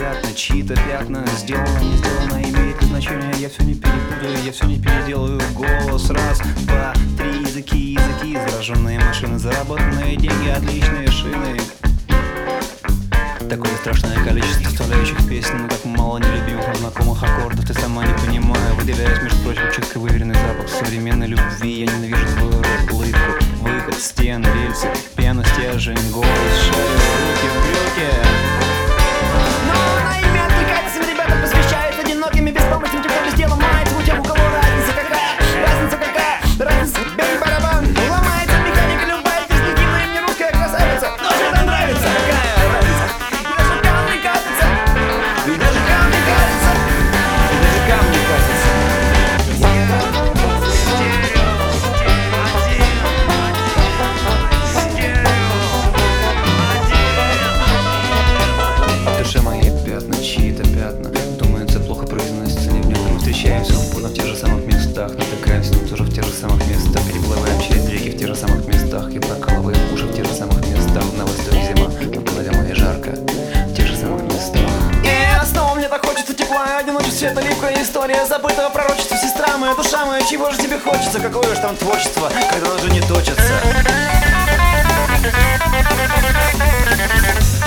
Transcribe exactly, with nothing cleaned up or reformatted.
пятна, чьи-то пятна. Сделано, не сделано, имеет ли значение. Я все не перепутаю, я все не переделаю. Голос, раз, два, три, языки, языки. Зараженные машины, заработанные деньги, отличные шины. Такое страшное количество составляющих песен, но так мало нелюбимых, но знакомых аккордов. Ты сама не понимаю, выделяясь, между прочим, чистый выверенный запах современной любви. Я ненавижу свою рот, улыбку, выход, стены, рельсы, пена, стержень, голос, шарю, руки в брюки. Но на имя отвлекайтесь, ребята, посвящает одиноким и беспомощным, тем, кто без дела мается. У тех, у кого разница какая, разница какая, разница, бей барабан. Ломается механика любая, перспективная, им не русская красавица. Но же это нравится, какая разница. И даже камни кажется, и даже камни кажется. В душе мои пятна, чьи-то пятна. Думается, плохо произносится, не в нем. Мы встречаемся в тех же самых местах, натыкаемся на тоже в тех же самых местах. Переплываем через реки в тех же самых местах и прокалываем уши в тех же самых местах. На востоке зима, на голове моей жарко, в тех же самых местах. Снова мне так хочется тепла, одиночество, это липкая история забытого пророчества. Сестра моя, душа моя, чего же тебе хочется? Какое же там творчество, когда уже не точится?